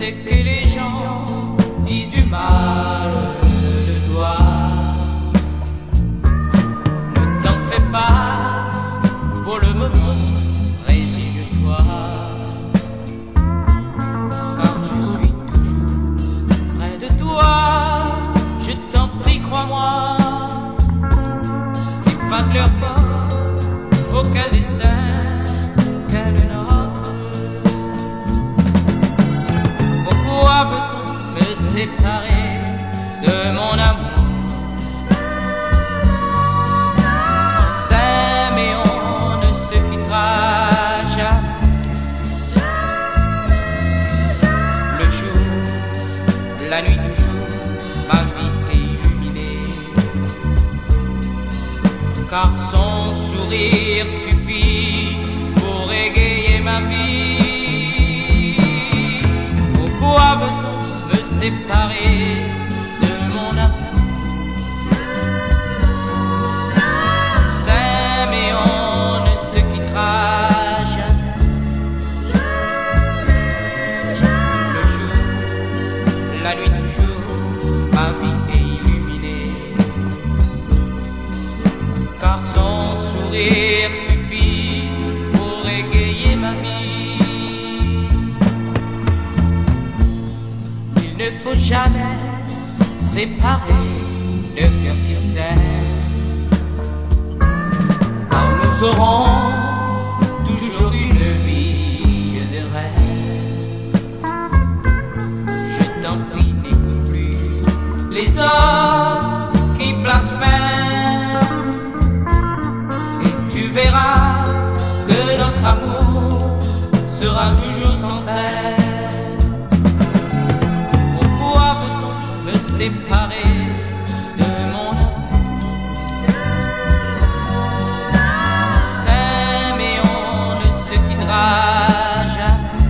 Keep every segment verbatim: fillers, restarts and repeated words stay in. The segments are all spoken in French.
sais que les gens disent du mal de toi. Ne t'en fais pas, pour le moment, résigne-toi. Car je suis toujours près de toi, je t'en prie, crois-moi. C'est pas de leur faute, aucun destin qu'est le nôtre. Pourquoi veut-on me séparer de mon amour? On s'aime et on ne se quittera jamais. Le jour, la nuit toujours, ma vie est illuminée. Car son sourire suffit pour égayer ma vie. Pourquoi veut-on me séparer de mon amour? On s'aime et on ne se quittera jamais. Le jour, la nuit toujours, ma vie est illuminée. Car son sourire suffit pour égayer ma vie. Il ne faut jamais séparer le cœur qui s'aime, car nous aurons toujours une vie de rêve. Je t'en prie, n'écoute plus les hommes qui blasphèment, et tu verras que notre amour sera toujours sans trêve. Me séparer de mon amour. On s'aime et on ne se quittera jamais.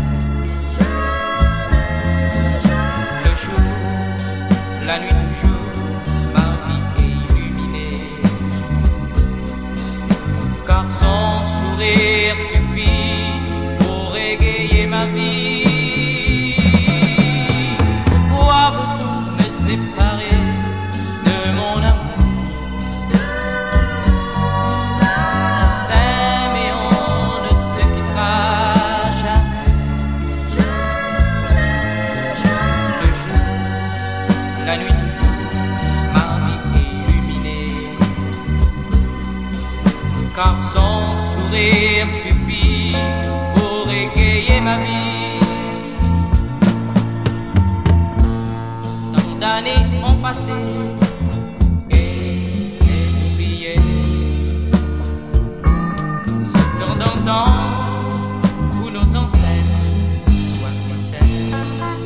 Le jour, la nuit toujours, ma vie est illuminée. Car son sourire suffit pour égayer ma vie. Séparé de mon amour, on s'aime et on ne se quittera jamais. Le jour, la nuit toujours, ma vie est illuminée. Car son sourire suffit pour égayer ma vie. D'années ont passé et c'est oublié ce temps d'antan où nos ancêtres choisissaient.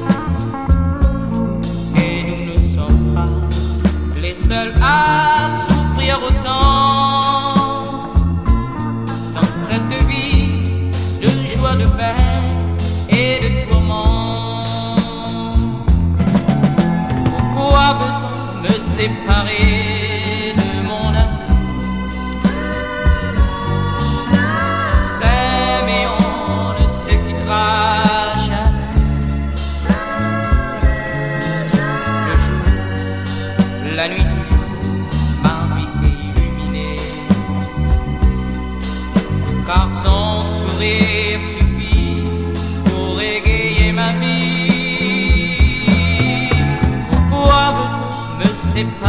Et nous ne sommes pas les seuls à souffrir autant dans cette vie de joie, de paix et de tourments. Pourquoi veut-on me séparer de mon amour? On s'aime et on ne se quittera jamais. Le jour, la nuit toujours, ma vie est illuminée. Car son sourire suffit pour égayer ma vie. Me séparer